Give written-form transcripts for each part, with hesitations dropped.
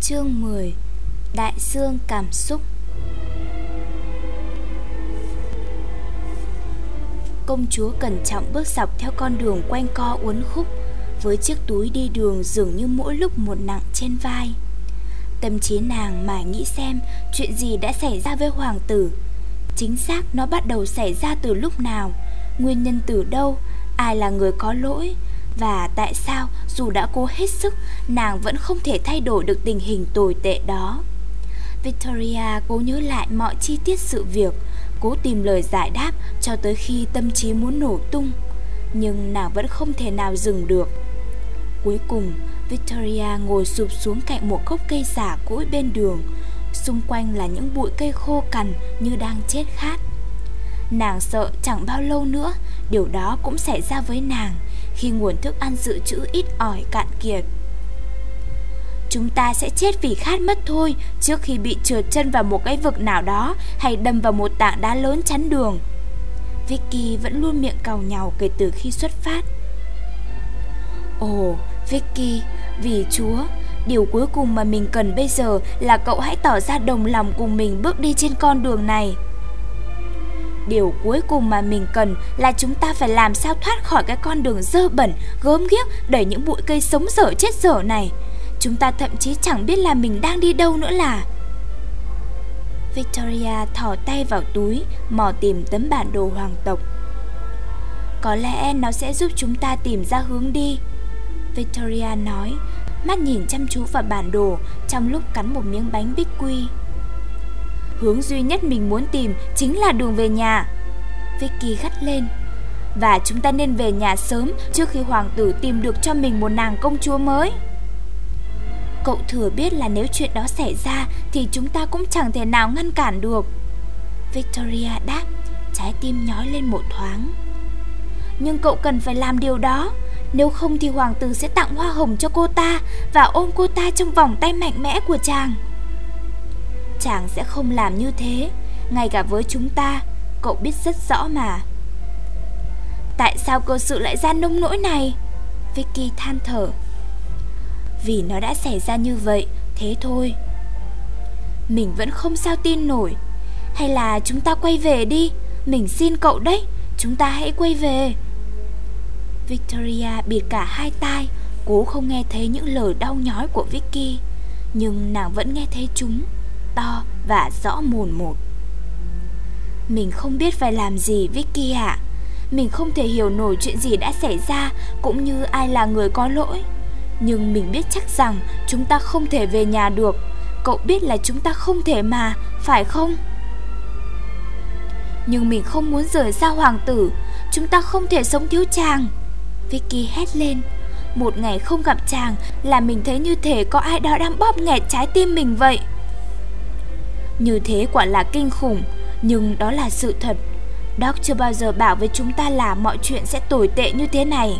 Chương 10. Đại dương cảm xúc. Công chúa cẩn trọng bước dọc theo con đường quanh co uốn khúc, với chiếc túi đi đường dường như mỗi lúc một nặng trên vai. Tâm trí nàng mải nghĩ xem chuyện gì đã xảy ra với hoàng tử. Chính xác nó bắt đầu xảy ra từ lúc nào, nguyên nhân từ đâu, ai là người có lỗi, và tại sao dù đã cố hết sức, nàng vẫn không thể thay đổi được tình hình tồi tệ đó. Victoria cố nhớ lại mọi chi tiết sự việc, cố tìm lời giải đáp cho tới khi tâm trí muốn nổ tung, nhưng nàng vẫn không thể nào dừng được. Cuối cùng, Victoria ngồi sụp xuống cạnh một gốc cây già cỗi bên đường. Xung quanh là những bụi cây khô cằn như đang chết khát. Nàng sợ chẳng bao lâu nữa điều đó cũng xảy ra với nàng khi nguồn thức ăn dự trữ ít ỏi cạn kiệt. Chúng ta sẽ chết vì khát mất thôi, trước khi bị trượt chân vào một cái vực nào đó hay đâm vào một tảng đá lớn chắn đường. Vicky vẫn luôn miệng càu nhàu kể từ khi xuất phát. Ồ, Vicky, vì Chúa, điều cuối cùng mà mình cần bây giờ là cậu hãy tỏ ra đồng lòng cùng mình bước đi trên con đường này. Điều cuối cùng mà mình cần là chúng ta phải làm sao thoát khỏi cái con đường dơ bẩn, gớm ghiếc, đầy những bụi cây sống dở chết dở này. Chúng ta thậm chí chẳng biết là mình đang đi đâu nữa là. Victoria thò tay vào túi, mò tìm tấm bản đồ hoàng tộc. Có lẽ nó sẽ giúp chúng ta tìm ra hướng đi, Victoria nói, mắt nhìn chăm chú vào bản đồ trong lúc cắn một miếng bánh bích quy. Hướng duy nhất mình muốn tìm chính là đường về nhà, Vicky gắt lên. Và chúng ta nên về nhà sớm trước khi hoàng tử tìm được cho mình một nàng công chúa mới. Cậu thừa biết là nếu chuyện đó xảy ra thì chúng ta cũng chẳng thể nào ngăn cản được, Victoria đáp, trái tim nhói lên một thoáng. Nhưng cậu cần phải làm điều đó, nếu không thì hoàng tử sẽ tặng hoa hồng cho cô ta và ôm cô ta trong vòng tay mạnh mẽ của chàng. Chàng sẽ không làm như thế, ngay cả với chúng ta, cậu biết rất rõ mà. Tại sao cơ sự lại ra nông nỗi này? Vicky than thở. Vì nó đã xảy ra như vậy, thế thôi. Mình vẫn không sao tin nổi. Hay là chúng ta quay về đi, mình xin cậu đấy, chúng ta hãy quay về. Victoria bịt cả hai tai, cố không nghe thấy những lời đau nhói của Vicky, nhưng nàng vẫn nghe thấy chúng, to và rõ mồn một. Mình không biết phải làm gì, Vicky ạ. Mình không thể hiểu nổi chuyện gì đã xảy ra, cũng như ai là người có lỗi. Nhưng mình biết chắc rằng chúng ta không thể về nhà được. Cậu biết là chúng ta không thể mà, phải không? Nhưng mình không muốn rời xa hoàng tử. Chúng ta không thể sống thiếu chàng, Vicky hét lên. Một ngày không gặp chàng là mình thấy như thể có ai đó đang bóp nghẹt trái tim mình vậy. Như thế quả là kinh khủng, nhưng đó là sự thật. Doc chưa bao giờ bảo với chúng ta là mọi chuyện sẽ tồi tệ như thế này.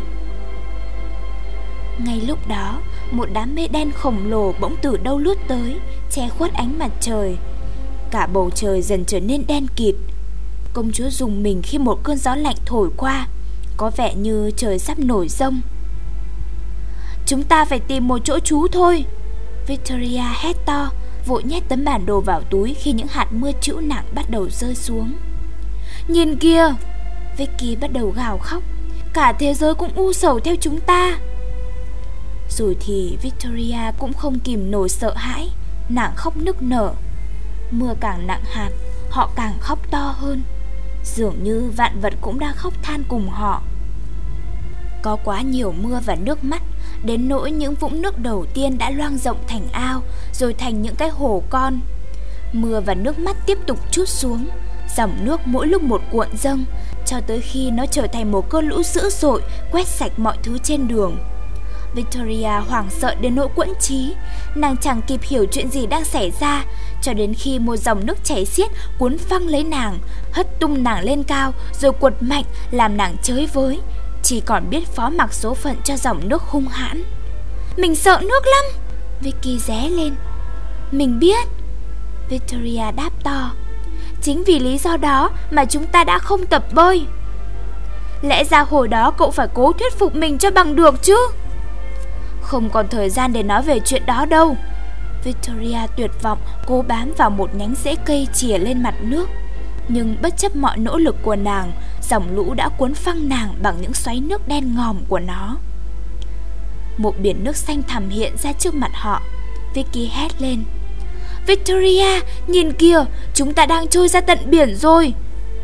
Ngay lúc đó, một đám mây đen khổng lồ bỗng từ đâu lướt tới, che khuất ánh mặt trời. Cả bầu trời dần trở nên đen kịt. Công chúa rùng mình khi một cơn gió lạnh thổi qua, có vẻ như trời sắp nổi giông. Chúng ta phải tìm một chỗ trú thôi, Victoria hét to, vội nhét tấm bản đồ vào túi khi những hạt mưa trĩu nặng bắt đầu rơi xuống. Nhìn kìa, Vicky bắt đầu gào khóc. Cả thế giới cũng u sầu theo chúng ta. Rồi thì Victoria cũng không kìm nổi sợ hãi, nàng khóc nức nở. Mưa càng nặng hạt, họ càng khóc to hơn. Dường như vạn vật cũng đang khóc than cùng họ. Có quá nhiều mưa và nước mắt, đến nỗi những vũng nước đầu tiên đã loang rộng thành ao, rồi thành những cái hồ con. Mưa và nước mắt tiếp tục trút xuống, dòng nước mỗi lúc một cuộn dâng, cho tới khi nó trở thành một cơn lũ dữ dội, quét sạch mọi thứ trên đường. Victoria hoảng sợ đến nỗi quẫn trí. Nàng chẳng kịp hiểu chuyện gì đang xảy ra, cho đến khi một dòng nước chảy xiết cuốn phăng lấy nàng, hất tung nàng lên cao, rồi quật mạnh làm nàng chới với, chỉ còn biết phó mặc số phận cho dòng nước hung hãn. Mình sợ nước lắm, Vicky ré lên. Mình biết, Victoria đáp to. Chính vì lý do đó mà chúng ta đã không tập bơi. Lẽ ra hồi đó cậu phải cố thuyết phục mình cho bằng được chứ. Không còn thời gian để nói về chuyện đó đâu, Victoria tuyệt vọng cố bám vào một nhánh rễ cây chìa lên mặt nước. Nhưng bất chấp mọi nỗ lực của nàng, dòng lũ đã cuốn phăng nàng bằng những xoáy nước đen ngòm của nó. Một biển nước xanh thẳm hiện ra trước mặt họ. Vicky hét lên: Victoria, nhìn kìa, chúng ta đang trôi ra tận biển rồi.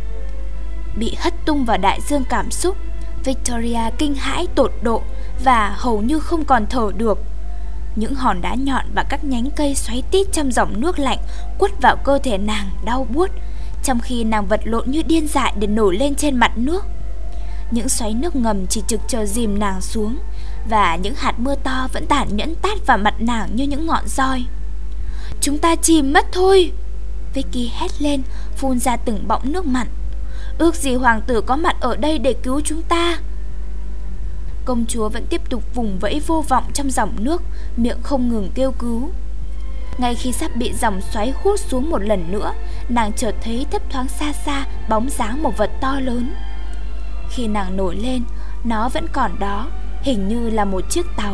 Bị hất tung vào đại dương cảm xúc, Victoria kinh hãi tột độ và hầu như không còn thở được. Những hòn đá nhọn và các nhánh cây xoáy tít trong dòng nước lạnh quất vào cơ thể nàng đau buốt, trong khi nàng vật lộn như điên dại để nổi lên trên mặt nước. Những xoáy nước ngầm chỉ trực chờ dìm nàng xuống, và những hạt mưa to vẫn tàn nhẫn tát vào mặt nàng như những ngọn roi. Chúng ta chìm mất thôi, Vicky hét lên, phun ra từng bọng nước mặn. Ước gì hoàng tử có mặt ở đây để cứu chúng ta. Công chúa vẫn tiếp tục vùng vẫy vô vọng trong dòng nước, miệng không ngừng kêu cứu. Ngay khi sắp bị dòng xoáy hút xuống một lần nữa, nàng chợt thấy thấp thoáng xa xa bóng dáng một vật to lớn. Khi nàng nổi lên, nó vẫn còn đó, hình như là một chiếc tàu.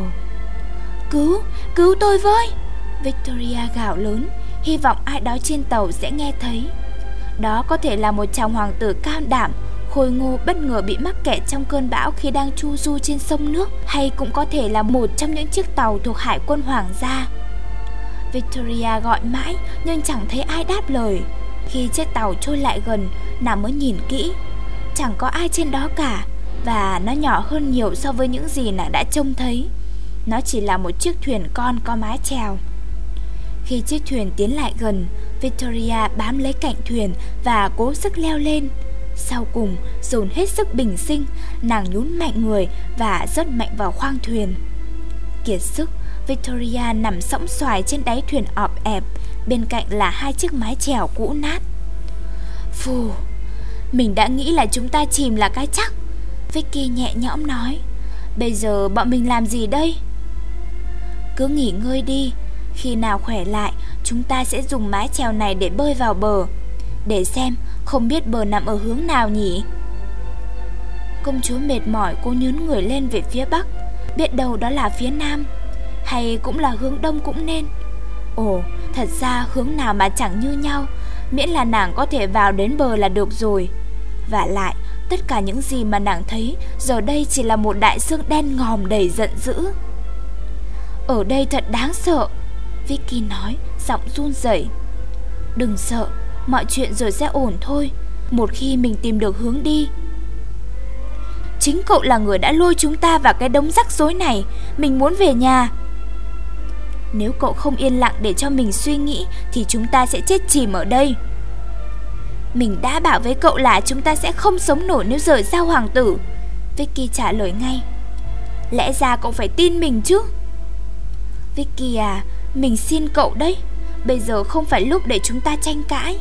Cứu tôi với, Victoria gào lớn, hy vọng ai đó trên tàu sẽ nghe thấy. Đó có thể là một chàng hoàng tử cao đảm, khôi ngô bất ngờ bị mắc kẹt trong cơn bão khi đang chu du trên sông nước, hay cũng có thể là một trong những chiếc tàu thuộc hải quân hoàng gia. Victoria gọi mãi nhưng chẳng thấy ai đáp lời. Khi chiếc tàu trôi lại gần, nàng mới nhìn kỹ. Chẳng có ai trên đó cả, và nó nhỏ hơn nhiều so với những gì nàng đã trông thấy. Nó chỉ là một chiếc thuyền con có mái chèo. Khi chiếc thuyền tiến lại gần, Victoria bám lấy cạnh thuyền và cố sức leo lên. Sau cùng, dồn hết sức bình sinh, nàng nhún mạnh người và rớt mạnh vào khoang thuyền. Kiệt sức, Victoria nằm sõng soài trên đáy thuyền ọp ẹp, bên cạnh là hai chiếc mái chèo cũ nát. Phù, mình đã nghĩ là chúng ta chìm là cái chắc, Vicky nhẹ nhõm nói. Bây giờ bọn mình làm gì đây? Cứ nghỉ ngơi đi, khi nào khỏe lại, chúng ta sẽ dùng mái chèo này để bơi vào bờ. Để xem, không biết bờ nằm ở hướng nào nhỉ? Công chúa mệt mỏi cố nhún người lên về phía bắc. Biết đâu đó là phía nam, hay cũng là hướng đông cũng nên. Ồ, thật ra hướng nào mà chẳng như nhau, miễn là nàng có thể vào đến bờ là được rồi. Vả lại, tất cả những gì mà nàng thấy giờ đây chỉ là một đại dương đen ngòm đầy giận dữ. Ở đây thật đáng sợ, Vicky nói, giọng run rẩy. Đừng sợ, mọi chuyện rồi sẽ ổn thôi, một khi mình tìm được hướng đi. Chính cậu là người đã lôi chúng ta vào cái đống rắc rối này. Mình muốn về nhà. Nếu cậu không yên lặng để cho mình suy nghĩ thì chúng ta sẽ chết chìm ở đây. Mình đã bảo với cậu là chúng ta sẽ không sống nổi nếu rời xa hoàng tử, Vicky trả lời ngay. Lẽ ra cậu phải tin mình chứ. Vicky à, mình xin cậu đấy, bây giờ không phải lúc để chúng ta tranh cãi.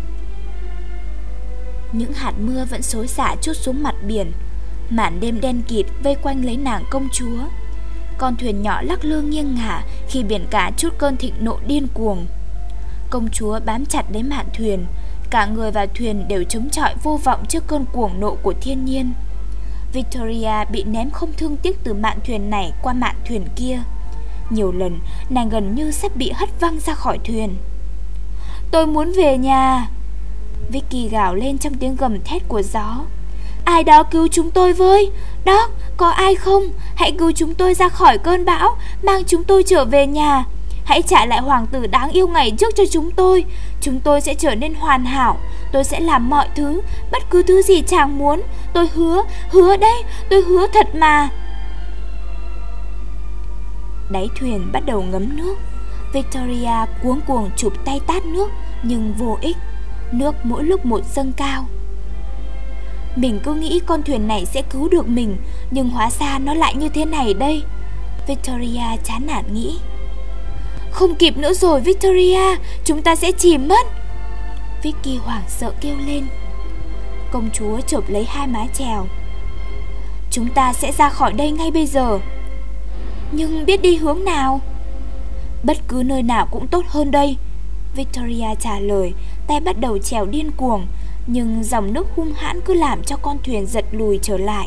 Những hạt mưa vẫn xối xả trút xuống mặt biển. Màn đêm đen kịt vây quanh lấy nàng công chúa. Con thuyền nhỏ lắc lư nghiêng ngả khi biển cả trút cơn thịnh nộ điên cuồng. Công chúa bám chặt lấy mạn thuyền. Cả người và thuyền đều chống chọi vô vọng trước cơn cuồng nộ của thiên nhiên. Victoria bị ném không thương tiếc từ mạn thuyền này qua mạn thuyền kia. Nhiều lần nàng gần như sắp bị hất văng ra khỏi thuyền. Tôi muốn về nhà, Vicky gào lên trong tiếng gầm thét của gió. Ai đó cứu chúng tôi với. Đó, có ai không? Hãy cứu chúng tôi ra khỏi cơn bão, mang chúng tôi trở về nhà. Hãy trả lại hoàng tử đáng yêu ngày trước cho chúng tôi. Chúng tôi sẽ trở nên hoàn hảo. Tôi sẽ làm mọi thứ, bất cứ thứ gì chàng muốn. Tôi hứa đấy, tôi hứa thật mà. Đáy thuyền bắt đầu ngấm nước. Victoria cuống cuồng chụp tay tát nước, nhưng vô ích. Nước mỗi lúc một dâng cao. Mình cứ nghĩ con thuyền này sẽ cứu được mình, nhưng hóa ra nó lại như thế này đây, Victoria chán nản nghĩ. Không kịp nữa rồi Victoria, chúng ta sẽ chìm mất, Vicky hoảng sợ kêu lên. Công chúa chộp lấy hai mái chèo. Chúng ta sẽ ra khỏi đây ngay bây giờ. Nhưng biết đi hướng nào? Bất cứ nơi nào cũng tốt hơn đây, Victoria trả lời, tay bắt đầu chèo điên cuồng. Nhưng dòng nước hung hãn cứ làm cho con thuyền giật lùi trở lại.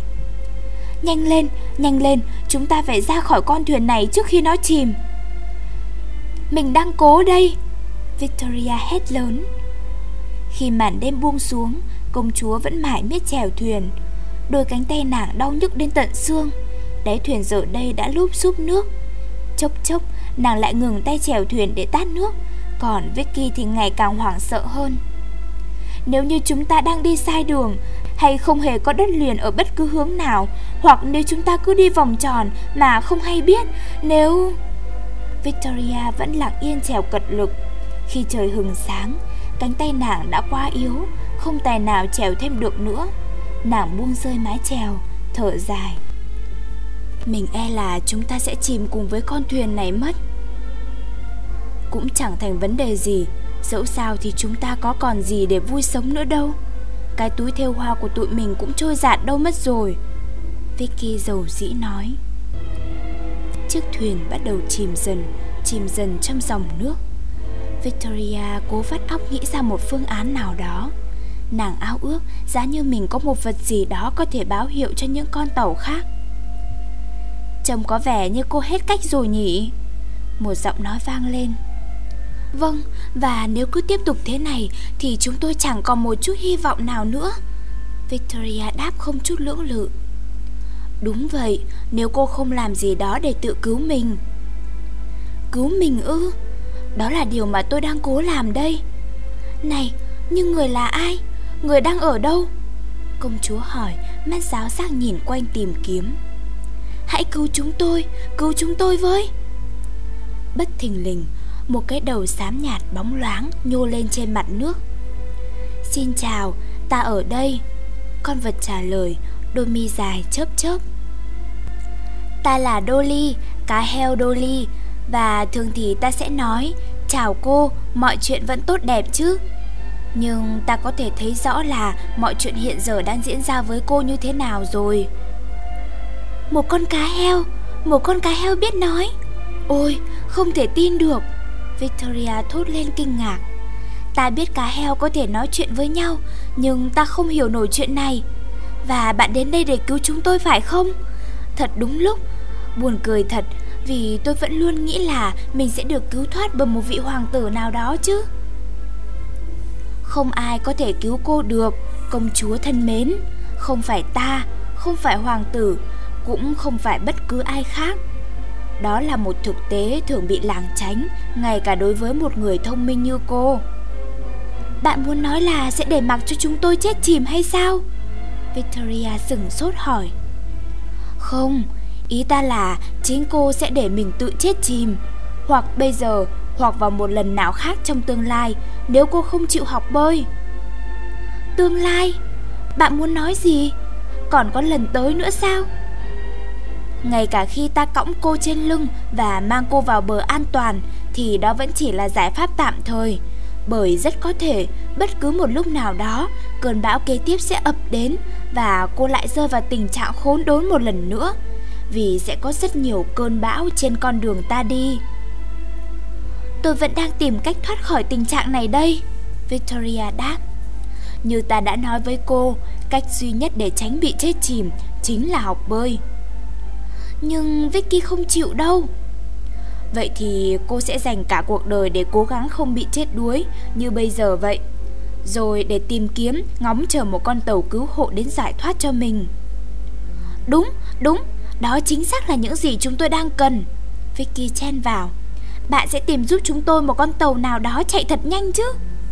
Nhanh lên, chúng ta phải ra khỏi con thuyền này trước khi nó chìm. mình đang cố đây!" Victoria hét lớn. Khi màn đêm buông xuống, công chúa vẫn mải miết chèo thuyền. Đôi cánh tay nàng đau nhức đến tận xương. Đáy thuyền giờ đây đã lúp xúp nước. Chốc chốc nàng lại ngừng tay chèo thuyền để tát nước. Còn Vicky thì ngày càng hoảng sợ hơn. Nếu như chúng ta đang đi sai đường, hay không hề có đất liền ở bất cứ hướng nào, hoặc nếu chúng ta cứ đi vòng tròn mà không hay biết, nếu... Victoria vẫn lặng yên chèo cật lực. Khi trời hừng sáng, cánh tay nàng đã quá yếu, không tài nào chèo thêm được nữa. Nàng buông rơi mái chèo, thở dài. Mình e là chúng ta sẽ chìm cùng với con thuyền này mất. Cũng chẳng thành vấn đề gì, dẫu sao thì chúng ta có còn gì để vui sống nữa đâu. Cái túi thêu hoa của tụi mình cũng trôi dạt đâu mất rồi, Vicky dầu dĩ nói. Chiếc thuyền bắt đầu chìm dần trong dòng nước. Victoria cố vắt óc nghĩ ra một phương án nào đó. Nàng ao ước giá như mình có một vật gì đó có thể báo hiệu cho những con tàu khác. Trông có vẻ như cô hết cách rồi nhỉ? Một giọng nói vang lên. Vâng, và nếu cứ tiếp tục thế này thì chúng tôi chẳng còn một chút hy vọng nào nữa, Victoria đáp không chút lưỡng lự. Đúng vậy, nếu cô không làm gì đó để tự cứu mình. Cứu mình ư? Đó là điều mà tôi đang cố làm đây. Này, nhưng người là ai? Người đang ở đâu? Công chúa hỏi, mắt giáo giác nhìn quanh tìm kiếm. Hãy cứu chúng tôi với. Bất thình lình, một cái đầu xám nhạt bóng loáng nhô lên trên mặt nước. Xin chào, ta ở đây, con vật trả lời, đôi mi dài chớp chớp. Ta là Dolly, cá heo Dolly, và thường thì ta sẽ nói chào cô, mọi chuyện vẫn tốt đẹp chứ. Nhưng ta có thể thấy rõ là mọi chuyện hiện giờ đang diễn ra với cô như thế nào rồi. Một con cá heo biết nói. Ôi, không thể tin được, Victoria thốt lên kinh ngạc. Ta biết cá heo có thể nói chuyện với nhau, nhưng ta không hiểu nổi chuyện này. Và bạn đến đây để cứu chúng tôi phải không? Thật đúng lúc. Buồn cười thật, vì tôi vẫn luôn nghĩ là mình sẽ được cứu thoát bởi một vị hoàng tử nào đó chứ. Không ai có thể cứu cô được, công chúa thân mến. Không phải ta, không phải hoàng tử, cũng không phải bất cứ ai khác. Đó là một thực tế thường bị lảng tránh, ngay cả đối với một người thông minh như cô. Bạn muốn nói là sẽ để mặc cho chúng tôi chết chìm hay sao? Victoria sửng sốt hỏi. Không, ý ta là chính cô sẽ để mình tự chết chìm. Hoặc bây giờ, hoặc vào một lần nào khác trong tương lai, nếu cô không chịu học bơi. Tương lai? Bạn muốn nói gì? Còn có lần tới nữa sao? Ngay cả khi ta cõng cô trên lưng và mang cô vào bờ an toàn, thì đó vẫn chỉ là giải pháp tạm thời. Bởi rất có thể bất cứ một lúc nào đó, cơn bão kế tiếp sẽ ập đến và cô lại rơi vào tình trạng khốn đốn một lần nữa. Vì sẽ có rất nhiều cơn bão trên con đường ta đi. Tôi vẫn đang tìm cách thoát khỏi tình trạng này đây, Victoria đáp. Như ta đã nói với cô, cách duy nhất để tránh bị chết chìm chính là học bơi. Nhưng Vicky không chịu đâu. Vậy thì cô sẽ dành cả cuộc đời để cố gắng không bị chết đuối như bây giờ vậy, rồi để tìm kiếm, ngóng chờ một con tàu cứu hộ đến giải thoát cho mình. Đúng, đó chính xác là những gì chúng tôi đang cần, Vicky chen vào. Bạn sẽ tìm giúp chúng tôi một con tàu nào đó chạy thật nhanh chứ?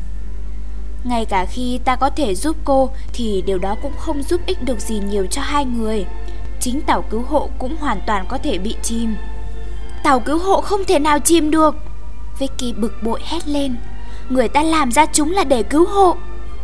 Ngay cả khi ta có thể giúp cô thì điều đó cũng không giúp ích được gì nhiều cho hai người. Chính tàu cứu hộ cũng hoàn toàn có thể bị chìm. Tàu cứu hộ không thể nào chìm được, Vicky bực bội hét lên. Người ta làm ra chúng là để cứu hộ.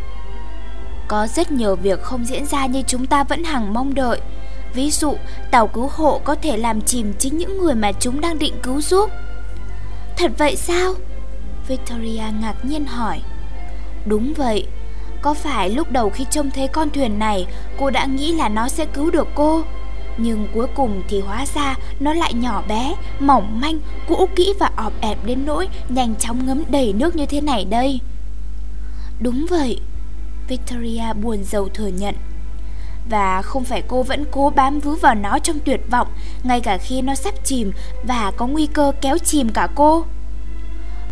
Có rất nhiều việc không diễn ra như chúng ta vẫn hằng mong đợi. Ví dụ, tàu cứu hộ có thể làm chìm chính những người mà chúng đang định cứu giúp. Thật vậy sao? Victoria ngạc nhiên hỏi. Đúng vậy. Có phải lúc đầu khi trông thấy con thuyền này, cô đã nghĩ là nó sẽ cứu được cô? Nhưng cuối cùng thì hóa ra nó lại nhỏ bé, mỏng manh, cũ kỹ và ọp ẹp đến nỗi nhanh chóng ngấm đầy nước như thế này đây. Đúng vậy, Victoria buồn rầu thừa nhận. Và không phải cô vẫn cố bám víu vào nó trong tuyệt vọng, ngay cả khi nó sắp chìm và có nguy cơ kéo chìm cả cô?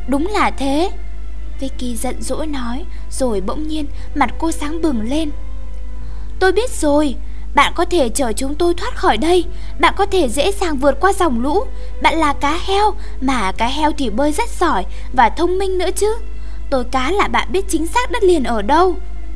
Đúng là thế, Vicky giận dỗi nói, rồi bỗng nhiên mặt cô sáng bừng lên. Tôi biết rồi, bạn có thể chở chúng tôi thoát khỏi đây. Bạn có thể dễ dàng vượt qua dòng lũ. Bạn là cá heo, mà cá heo thì bơi rất giỏi và thông minh nữa chứ. Tôi cá là bạn biết chính xác đất liền ở đâu.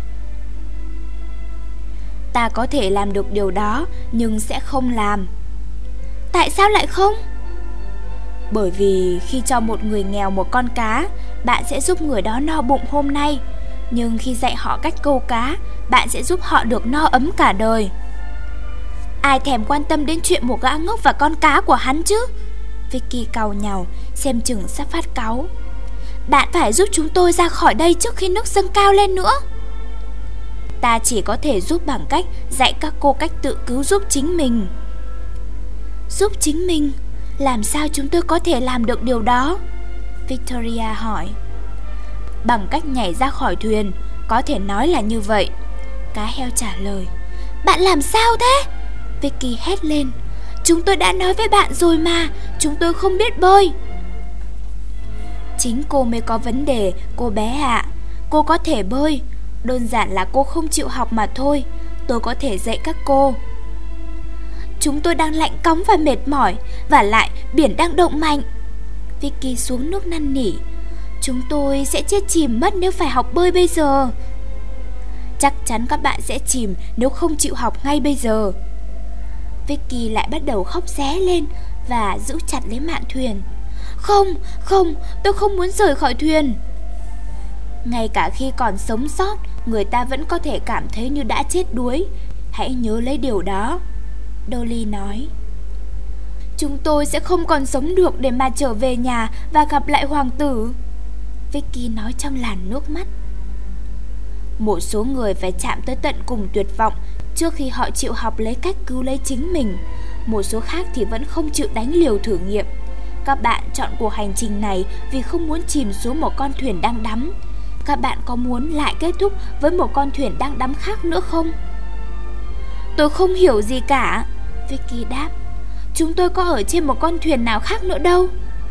Ta có thể làm được điều đó, nhưng sẽ không làm. Tại sao lại không? Bởi vì khi cho một người nghèo một con cá, bạn sẽ giúp người đó no bụng hôm nay. Nhưng khi dạy họ cách câu cá, bạn sẽ giúp họ được no ấm cả đời. Ai thèm quan tâm đến chuyện một gã ngốc và con cá của hắn chứ? Vicky cau nhàu, xem chừng sắp phát cáu. Bạn phải giúp chúng tôi ra khỏi đây trước khi nước dâng cao lên nữa. Ta chỉ có thể giúp bằng cách dạy các cô cách tự cứu giúp chính mình. Giúp chính mình? Làm sao chúng tôi có thể làm được điều đó? Victoria hỏi. Bằng cách nhảy ra khỏi thuyền, có thể nói là như vậy, cá heo trả lời. Bạn làm sao thế? Vicky hét lên. Chúng tôi đã nói với bạn rồi mà, chúng tôi không biết bơi. Chính cô mới có vấn đề, cô bé ạ. Cô có thể bơi, đơn giản là cô không chịu học mà thôi. Tôi có thể dạy các cô. Chúng tôi đang lạnh cóng và mệt mỏi, và lại biển đang động mạnh. Vicky xuống nước năn nỉ. Chúng tôi sẽ chết chìm mất nếu phải học bơi bây giờ. Chắc chắn các bạn sẽ chìm nếu không chịu học ngay bây giờ. Vicky lại bắt đầu khóc ré lên và giữ chặt lấy mạn thuyền. Không, tôi không muốn rời khỏi thuyền. Ngay cả khi còn sống sót, người ta vẫn có thể cảm thấy như đã chết đuối. Hãy nhớ lấy điều đó, Dolly nói. Chúng tôi sẽ không còn sống được để mà trở về nhà và gặp lại hoàng tử, Vicky nói trong làn nước mắt. Một số người phải chạm tới tận cùng tuyệt vọng trước khi họ chịu học lấy cách cứu lấy chính mình. Một số khác thì vẫn không chịu đánh liều thử nghiệm. Các bạn chọn cuộc hành trình này vì không muốn chìm xuống một con thuyền đang đắm. Các bạn có muốn lại kết thúc với một con thuyền đang đắm khác nữa không? Tôi không hiểu gì cả, Vicky đáp. Chúng tôi có ở trên một con thuyền nào khác nữa đâu.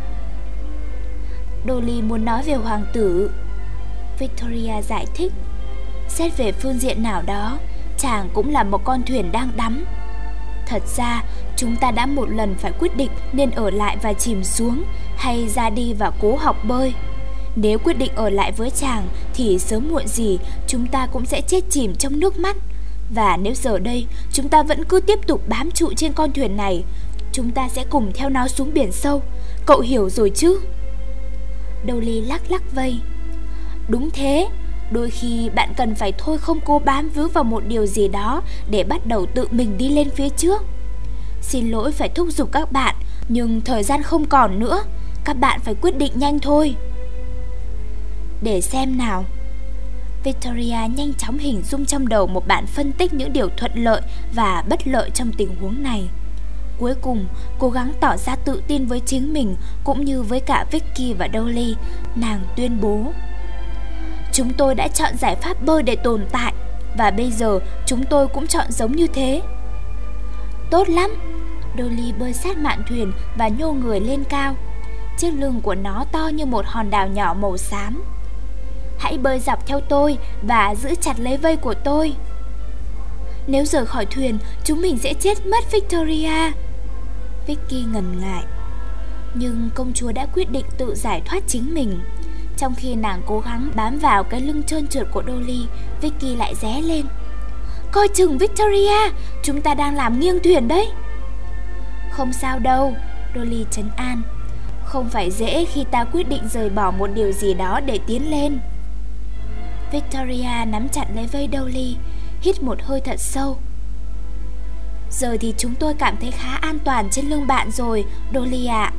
Dolly muốn nói về hoàng tử, Victoria giải thích. Xét về phương diện nào đó, chàng cũng là một con thuyền đang đắm. Thật ra, chúng ta đã một lần phải quyết định nên ở lại và chìm xuống, hay ra đi và cố học bơi. Nếu quyết định ở lại với chàng thì sớm muộn gì chúng ta cũng sẽ chết chìm trong nước mắt. Và nếu giờ đây chúng ta vẫn cứ tiếp tục bám trụ trên con thuyền này, chúng ta sẽ cùng theo nó xuống biển sâu. Cậu hiểu rồi chứ? Dolly lắc lắc vây. Đúng thế, đôi khi bạn cần phải thôi không cố bám víu vào một điều gì đó để bắt đầu tự mình đi lên phía trước. Xin lỗi phải thúc giục các bạn, nhưng thời gian không còn nữa. Các bạn phải quyết định nhanh thôi. Để xem nào. Victoria nhanh chóng hình dung trong đầu một bản phân tích những điều thuận lợi và bất lợi trong tình huống này. Cuối cùng, cố gắng tỏ ra tự tin với chính mình cũng như với cả Vicky và Dolly. Nàng tuyên bố: Chúng tôi đã chọn giải pháp bơi để tồn tại, và bây giờ chúng tôi cũng chọn giống như thế. Tốt lắm. Dolly bơi sát mạn thuyền và nhô người lên cao. Chiếc lưng của nó to như một hòn đảo nhỏ màu xám. Hãy bơi dọc theo tôi và giữ chặt lấy vây của tôi. Nếu rời khỏi thuyền, chúng mình sẽ chết mất, Victoria. Vicky ngần ngại. Nhưng công chúa đã quyết định tự giải thoát chính mình. Trong khi nàng cố gắng bám vào cái lưng trơn trượt của Dolly, Vicky lại ré lên. Coi chừng, Victoria, chúng ta đang làm nghiêng thuyền đấy. Không sao đâu, Dolly trấn an. Không phải dễ khi ta quyết định rời bỏ một điều gì đó để tiến lên. Victoria nắm chặt lấy vây Dolly, hít một hơi thật sâu. Giờ thì chúng tôi cảm thấy khá an toàn trên lưng bạn rồi, Dolly ạ.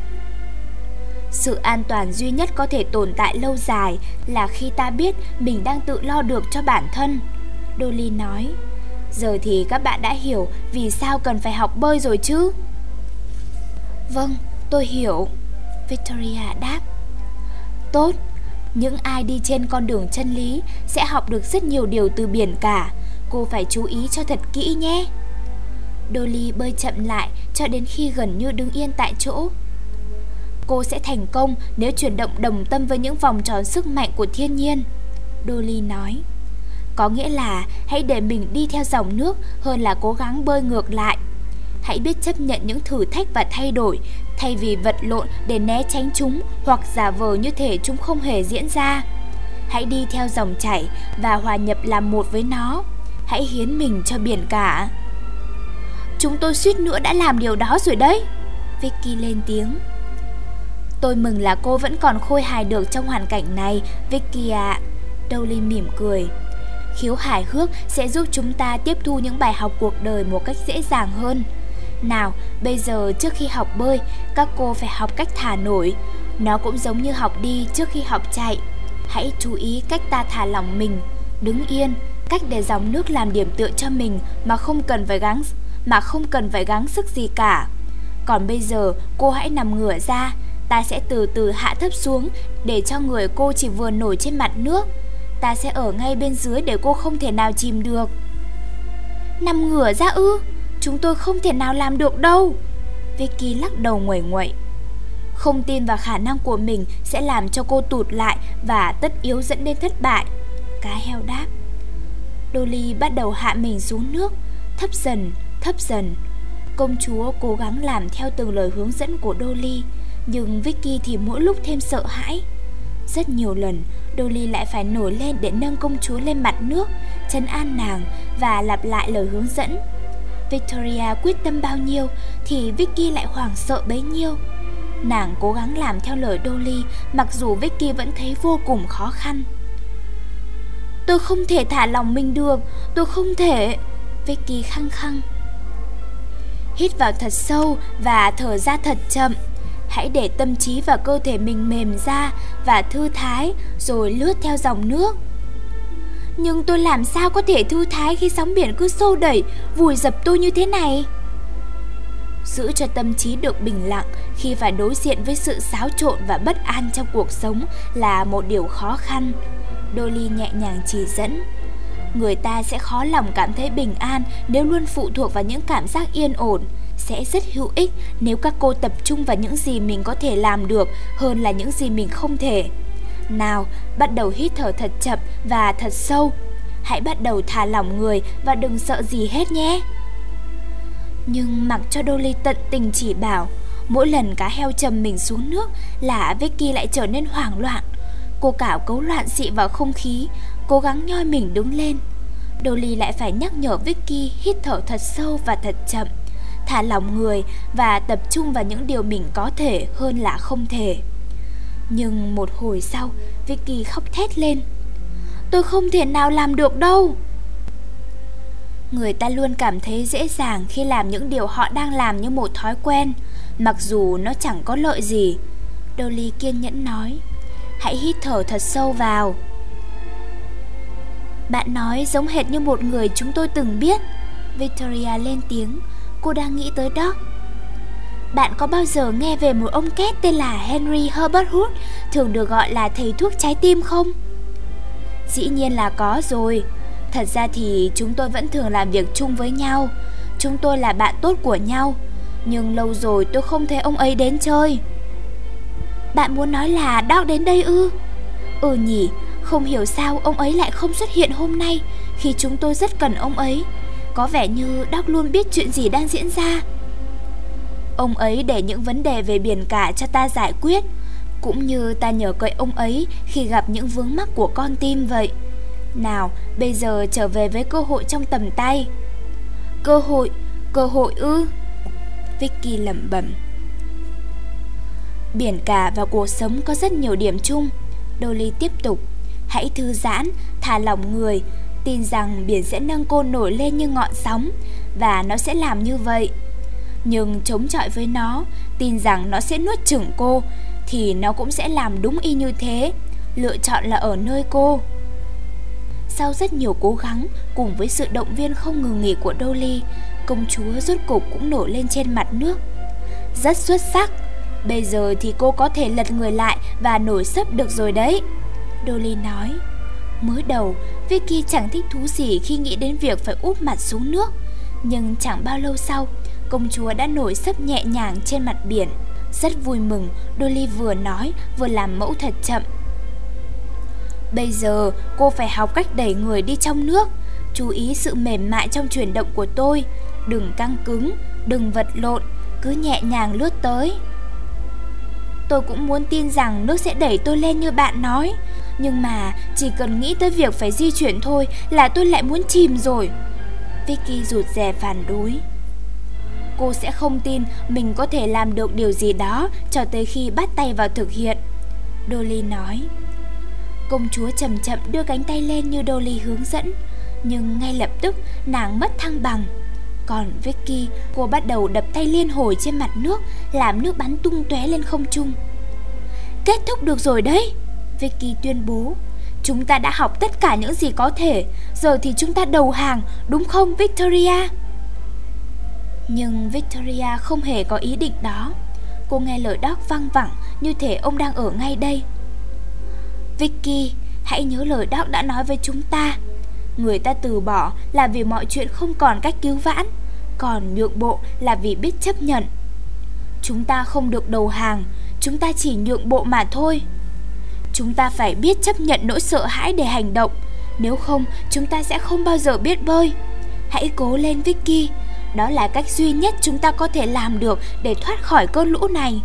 Sự an toàn duy nhất có thể tồn tại lâu dài là khi ta biết mình đang tự lo được cho bản thân, Dolly nói. Giờ thì các bạn đã hiểu vì sao cần phải học bơi rồi chứ? Vâng, tôi hiểu, Victoria đáp. Tốt, những ai đi trên con đường chân lý sẽ học được rất nhiều điều từ biển cả. Cô phải chú ý cho thật kỹ nhé. Dolly bơi chậm lại cho đến khi gần như đứng yên tại chỗ. Cô sẽ thành công nếu chuyển động đồng tâm với những vòng tròn sức mạnh của thiên nhiên, Dolly nói. Có nghĩa là hãy để mình đi theo dòng nước hơn là cố gắng bơi ngược lại. Hãy biết chấp nhận những thử thách và thay đổi, thay vì vật lộn để né tránh chúng hoặc giả vờ như thể chúng không hề diễn ra. Hãy đi theo dòng chảy và hòa nhập làm một với nó. Hãy hiến mình cho biển cả. Chúng tôi suýt nữa đã làm điều đó rồi đấy, Vicky lên tiếng. Tôi mừng là cô vẫn còn khôi hài được trong hoàn cảnh này, Vicky ạ. Dolly mỉm cười. Khiếu hài hước sẽ giúp chúng ta tiếp thu những bài học cuộc đời một cách dễ dàng hơn. Nào, bây giờ trước khi học bơi, các cô phải học cách thả nổi. Nó cũng giống như học đi trước khi học chạy. Hãy chú ý cách ta thả lỏng mình, đứng yên, cách để dòng nước làm điểm tựa cho mình mà không cần phải gắng sức gì cả. Còn bây giờ, cô hãy nằm ngửa ra, ta sẽ từ từ hạ thấp xuống để cho người cô chỉ vừa nổi trên mặt nước. Ta sẽ ở ngay bên dưới để cô không thể nào chìm được. Nằm ngửa ra ư? Chúng tôi không thể nào làm được đâu, Vicky lắc đầu nguẩy nguậy. Không tin vào khả năng của mình sẽ làm cho cô tụt lại và tất yếu dẫn đến thất bại, cá heo đáp. Dolly bắt đầu hạ mình xuống nước, thấp dần. Công chúa cố gắng làm theo từng lời hướng dẫn của Dolly, nhưng Vicky thì mỗi lúc thêm sợ hãi. Rất nhiều lần, Dolly lại phải nổi lên để nâng công chúa lên mặt nước, trấn an nàng và lặp lại lời hướng dẫn. Victoria quyết tâm bao nhiêu thì Vicky lại hoảng sợ bấy nhiêu. Nàng cố gắng làm theo lời Dolly, mặc dù Vicky vẫn thấy vô cùng khó khăn. Tôi không thể thả lỏng mình được, tôi không thể, Vicky khăng khăng. Hít vào thật sâu và thở ra thật chậm. Hãy để tâm trí và cơ thể mình mềm ra và thư thái rồi lướt theo dòng nước. Nhưng tôi làm sao có thể thư thái khi sóng biển cứ xô đẩy, vùi dập tôi như thế này? Giữ cho tâm trí được bình lặng khi phải đối diện với sự xáo trộn và bất an trong cuộc sống là một điều khó khăn, Dolly nhẹ nhàng chỉ dẫn. Người ta sẽ khó lòng cảm thấy bình an nếu luôn phụ thuộc vào những cảm giác yên ổn. Sẽ rất hữu ích nếu các cô tập trung vào những gì mình có thể làm được hơn là những gì mình không thể. Nào, bắt đầu hít thở thật chậm và thật sâu. Hãy bắt đầu thả lỏng người và đừng sợ gì hết nhé. Nhưng mặc cho Dolly tận tình chỉ bảo, mỗi lần cá heo chầm mình xuống nước là Vicky lại trở nên hoảng loạn. Cô cào cấu loạn xị vào không khí, cố gắng nhoi mình đứng lên. Dolly lại phải nhắc nhở Vicky hít thở thật sâu và thật chậm, thả lỏng người và tập trung vào những điều mình có thể hơn là không thể. Nhưng một hồi sau, Vicky khóc thét lên. Tôi không thể nào làm được đâu. Người ta luôn cảm thấy dễ dàng khi làm những điều họ đang làm như một thói quen, mặc dù nó chẳng có lợi gì, Dolly kiên nhẫn nói. Hãy hít thở thật sâu vào. Bạn nói giống hệt như một người chúng tôi từng biết, Victoria lên tiếng. Cô đang nghĩ tới đó. Bạn có bao giờ nghe về một ông két tên là Henry Herbert Hood, thường được gọi là thầy thuốc trái tim không? Dĩ nhiên là có rồi. Thật ra thì chúng tôi vẫn thường làm việc chung với nhau. Chúng tôi là bạn tốt của nhau. Nhưng lâu rồi tôi không thấy ông ấy đến chơi. Bạn muốn nói là Doc đến đây ư? Ừ nhỉ, không hiểu sao ông ấy lại không xuất hiện hôm nay khi chúng tôi rất cần ông ấy. Có vẻ như Doc luôn biết chuyện gì đang diễn ra. Ông ấy để những vấn đề về biển cả cho ta giải quyết, cũng như ta nhờ cậy ông ấy khi gặp những vướng mắc của con tim vậy. Nào, bây giờ trở về với cơ hội trong tầm tay. Cơ hội ư? Vicky lẩm bẩm. Biển cả và cuộc sống có rất nhiều điểm chung, Dolly tiếp tục. Hãy thư giãn, thả lỏng người, tin rằng biển sẽ nâng cô nổi lên như ngọn sóng, và nó sẽ làm như vậy. Nhưng chống chọi với nó, tin rằng nó sẽ nuốt chửng cô, thì nó cũng sẽ làm đúng y như thế. Lựa chọn là ở nơi cô. Sau rất nhiều cố gắng, cùng với sự động viên không ngừng nghỉ của Dolly, công chúa rốt cục cũng nổi lên trên mặt nước. Rất xuất sắc. Bây giờ thì cô có thể lật người lại và nổi sấp được rồi đấy, Dolly nói. Mới đầu, Vicky chẳng thích thú gì khi nghĩ đến việc phải úp mặt xuống nước. Nhưng chẳng bao lâu sau, công chúa đã nổi sấp nhẹ nhàng trên mặt biển. Rất vui mừng, Dolly vừa nói vừa làm mẫu thật chậm. Bây giờ cô phải học cách đẩy người đi trong nước. Chú ý sự mềm mại trong chuyển động của tôi. Đừng căng cứng, đừng vật lộn, cứ nhẹ nhàng lướt tới. Tôi cũng muốn tin rằng nước sẽ đẩy tôi lên như bạn nói, nhưng mà chỉ cần nghĩ tới việc phải di chuyển thôi là tôi lại muốn chìm rồi. Vicky rụt rè phản đối. Cô sẽ không tin mình có thể làm được điều gì đó cho tới khi bắt tay vào thực hiện, Dolly nói. Công chúa chậm chậm đưa cánh tay lên như Dolly hướng dẫn, nhưng ngay lập tức nàng mất thăng bằng. Còn Vicky, cô bắt đầu đập tay liên hồi trên mặt nước, làm nước bắn tung tóe lên không trung. Kết thúc được rồi đấy, Vicky tuyên bố. Chúng ta đã học tất cả những gì có thể, giờ thì chúng ta đầu hàng, đúng không Victoria? Nhưng Victoria không hề có ý định đó. Cô nghe lời Doc văng vẳng như thể ông đang ở ngay đây. Vicky, hãy nhớ lời Doc đã nói với chúng ta. Người ta từ bỏ là vì mọi chuyện không còn cách cứu vãn, còn nhượng bộ là vì biết chấp nhận. Chúng ta không được đầu hàng, chúng ta chỉ nhượng bộ mà thôi. Chúng ta phải biết chấp nhận nỗi sợ hãi để hành động, nếu không chúng ta sẽ không bao giờ biết bơi. Hãy cố lên Vicky, đó là cách duy nhất chúng ta có thể làm được để thoát khỏi cơn lũ này.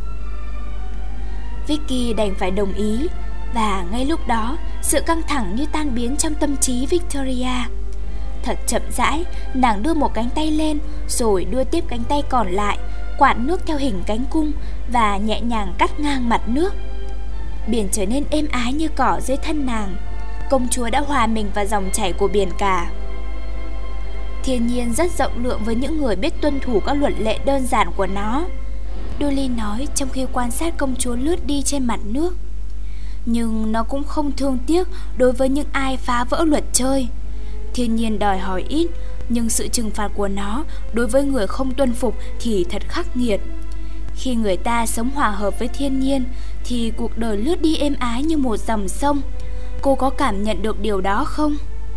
Vicky đành phải đồng ý, và ngay lúc đó sự căng thẳng như tan biến trong tâm trí Victoria. Thật chậm rãi, nàng đưa một cánh tay lên, rồi đưa tiếp cánh tay còn lại, quạt nước theo hình cánh cung và nhẹ nhàng cắt ngang mặt nước. Biển trở nên êm ái như cỏ dưới thân nàng. Công chúa đã hòa mình vào dòng chảy của biển cả. Thiên nhiên rất rộng lượng với những người biết tuân thủ các luật lệ đơn giản của nó, Dolly nói trong khi quan sát công chúa lướt đi trên mặt nước. Nhưng nó cũng không thương tiếc đối với những ai phá vỡ luật chơi. Thiên nhiên đòi hỏi ít, nhưng sự trừng phạt của nó đối với người không tuân phục thì thật khắc nghiệt. Khi người ta sống hòa hợp với thiên nhiên thì cuộc đời lướt đi êm ái như một dòng sông. Cô có cảm nhận được điều đó không?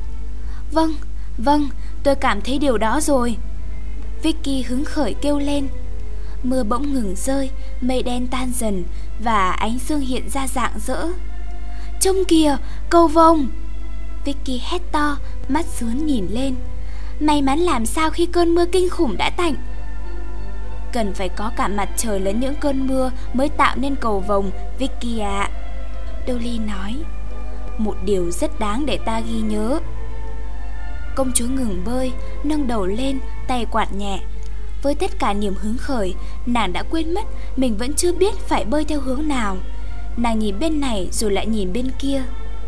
Vâng, tôi cảm thấy điều đó rồi, Vicky hứng khởi kêu lên. Mưa bỗng ngừng rơi, mây đen tan dần và ánh sương hiện ra rạng rỡ. Trông kìa, cầu vồng! Vicky hét to, mắt sướn nhìn lên. May mắn làm sao khi cơn mưa kinh khủng đã tạnh. Cần phải có cả mặt trời lẫn những cơn mưa mới tạo nên cầu vồng, Vicky ạ, Dolly nói. Một điều rất đáng để ta ghi nhớ. Công chúa ngừng bơi, nâng đầu lên, tay quạt nhẹ. Với tất cả niềm hứng khởi, nàng đã quên mất mình vẫn chưa biết phải bơi theo hướng nào. Nàng nhìn bên này rồi lại nhìn bên kia.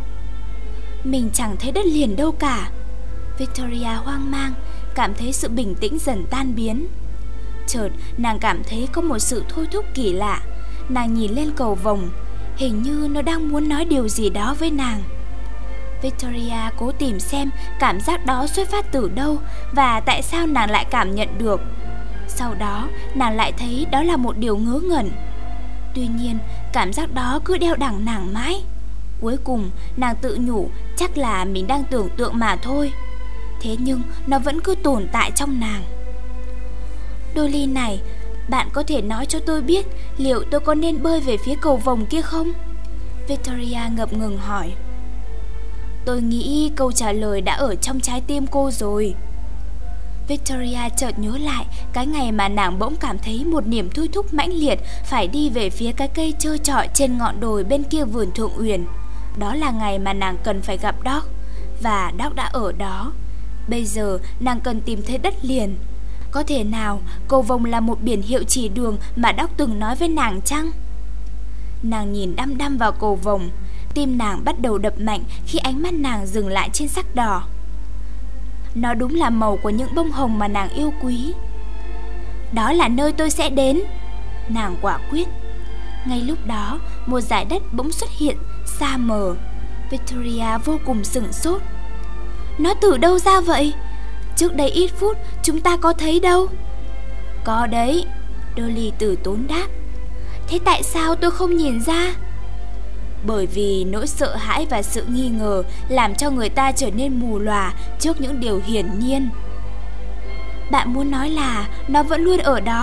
Mình chẳng thấy đất liền đâu cả. Victoria hoang mang, cảm thấy sự bình tĩnh dần tan biến. Chợt nàng cảm thấy có một sự thôi thúc kỳ lạ. Nàng nhìn lên cầu vồng, hình như nó đang muốn nói điều gì đó với nàng. Victoria cố tìm xem cảm giác đó xuất phát từ đâu và tại sao nàng lại cảm nhận được. Sau đó nàng lại thấy đó là một điều ngớ ngẩn. Tuy nhiên cảm giác đó cứ đeo đẳng nàng mãi. Cuối cùng nàng tự nhủ chắc là mình đang tưởng tượng mà thôi. Thế nhưng nó vẫn cứ tồn tại trong nàng. Dolly này, bạn có thể nói cho tôi biết liệu tôi có nên bơi về phía cầu vồng kia không? Victoria ngập ngừng hỏi. Tôi nghĩ câu trả lời đã ở trong trái tim cô rồi. Victoria chợt nhớ lại cái ngày mà nàng bỗng cảm thấy một niềm thôi thúc mãnh liệt phải đi về phía cái cây trơ trọi trên ngọn đồi bên kia vườn Thượng Uyển. Đó là ngày mà nàng cần phải gặp Doc, và Doc đã ở đó. Bây giờ nàng cần tìm thấy đất liền. Có thể nào cầu vồng là một biển hiệu chỉ đường mà Doc từng nói với nàng chăng? Nàng nhìn đăm đăm vào cầu vồng. Tim nàng bắt đầu đập mạnh khi ánh mắt nàng dừng lại trên sắc đỏ. Nó đúng là màu của những bông hồng mà nàng yêu quý. Đó là nơi tôi sẽ đến, nàng quả quyết. Ngay lúc đó, một dải đất bỗng xuất hiện, xa mờ. Victoria vô cùng sửng sốt. Nó từ đâu ra vậy? Trước đây ít phút chúng ta có thấy đâu. Có đấy, Dolly từ tốn đáp. Thế tại sao tôi không nhìn ra? Bởi vì nỗi sợ hãi và sự nghi ngờ làm cho người ta trở nên mù lòa trước những điều hiển nhiên. Bạn muốn nói là nó vẫn luôn ở đó,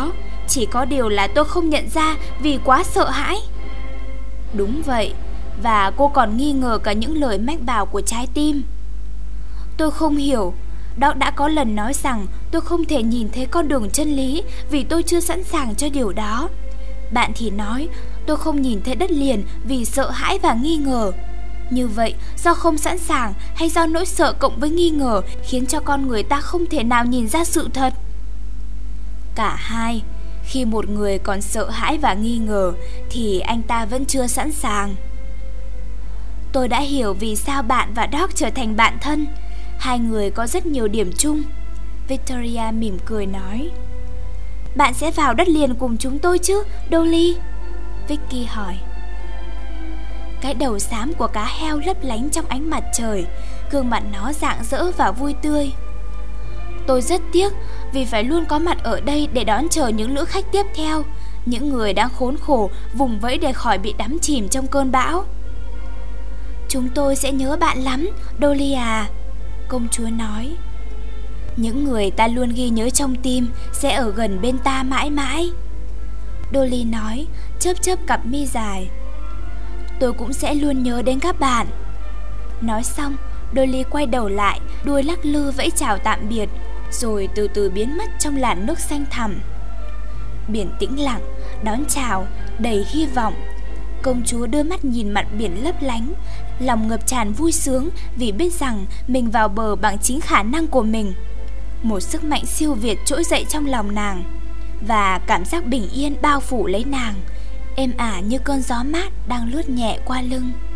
Chỉ có điều là tôi không nhận ra vì quá sợ hãi. Đúng vậy, và cô còn nghi ngờ cả những lời mách bảo của trái tim. Tôi không hiểu. Doc đã có lần nói rằng tôi không thể nhìn thấy con đường chân lý vì tôi chưa sẵn sàng cho điều đó. Bạn thì nói tôi không nhìn thấy đất liền vì sợ hãi và nghi ngờ. Như vậy, do không sẵn sàng hay do nỗi sợ cộng với nghi ngờ khiến cho con người ta không thể nào nhìn ra sự thật? Cả hai. Khi một người còn sợ hãi và nghi ngờ thì anh ta vẫn chưa sẵn sàng. Tôi đã hiểu vì sao bạn và Doc trở thành bạn thân. Hai người có rất nhiều điểm chung. Victoria mỉm cười nói. Bạn sẽ vào đất liền cùng chúng tôi chứ, Dolly? Vicky hỏi. Cái đầu xám của cá heo lấp lánh trong ánh mặt trời, gương mặt nó rạng rỡ và vui tươi. Tôi rất tiếc vì phải luôn có mặt ở đây để đón chờ những lữ khách tiếp theo, những người đang khốn khổ vùng vẫy để khỏi bị đắm chìm trong cơn bão. Chúng tôi sẽ nhớ bạn lắm, Dolly à, công chúa nói. Những người ta luôn ghi nhớ trong tim sẽ ở gần bên ta mãi mãi, Dolly nói, chớp chớp cặp mi dài. Tôi cũng sẽ luôn nhớ đến các bạn. Nói xong, Dolly quay đầu lại, đuôi lắc lư vẫy chào tạm biệt, rồi từ từ biến mất trong làn nước xanh thẳm. Biển tĩnh lặng, đón chào, đầy hy vọng. Công chúa đưa mắt nhìn mặt biển lấp lánh, lòng ngập tràn vui sướng vì biết rằng mình vào bờ bằng chính khả năng của mình. Một sức mạnh siêu việt trỗi dậy trong lòng nàng, và cảm giác bình yên bao phủ lấy nàng, êm ả như cơn gió mát đang lướt nhẹ qua lưng.